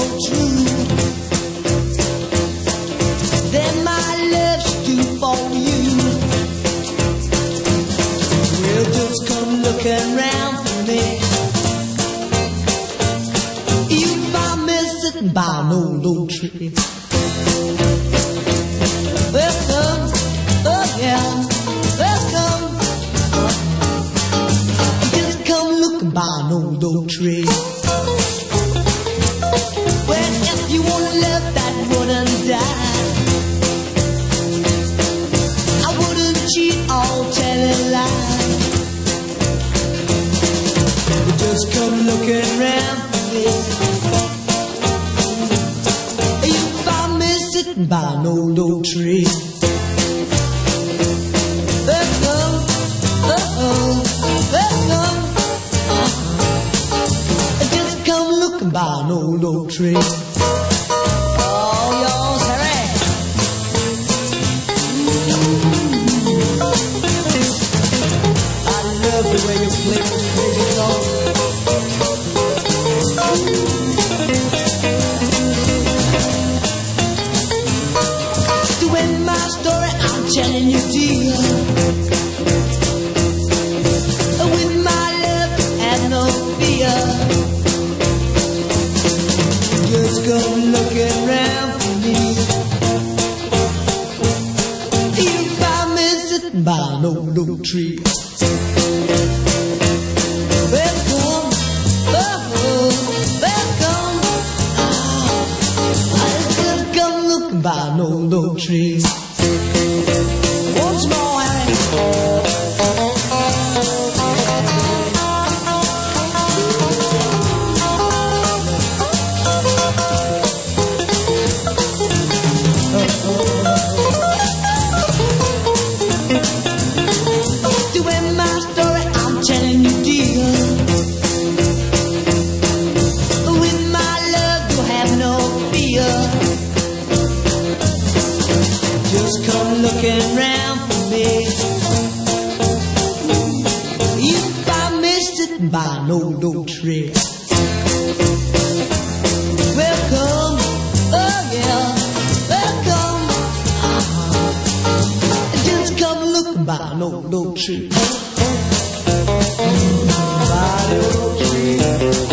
so true. Then my love's due for you. Well, just come looking round for me. You find me sitting by an old tree. Welcome, oh yeah, welcome. Just come looking by an old tree. Well, if you want love that wouldn't die, I wouldn't cheat or tell a lie. Just come looking round for me. You found me sitting by an old tree. Welcome, welcome. Just come looking by an old tree. Oh, yours, hurry. I love the way you play this crazy song. Doing my story, I'm telling you, dear. With my love and no fear. Just come looking round for me. You found me sitting by an old tree. Welcome, oh, welcome. I just come looking by an old tree. Once more, Harry. Doing my story, I'm telling you, dear. With my love, you have no fear. Just come looking round for me. You find me sitting by an old tree. Welcome, oh yeah, welcome. Just come looking by an old tree. By the old tree.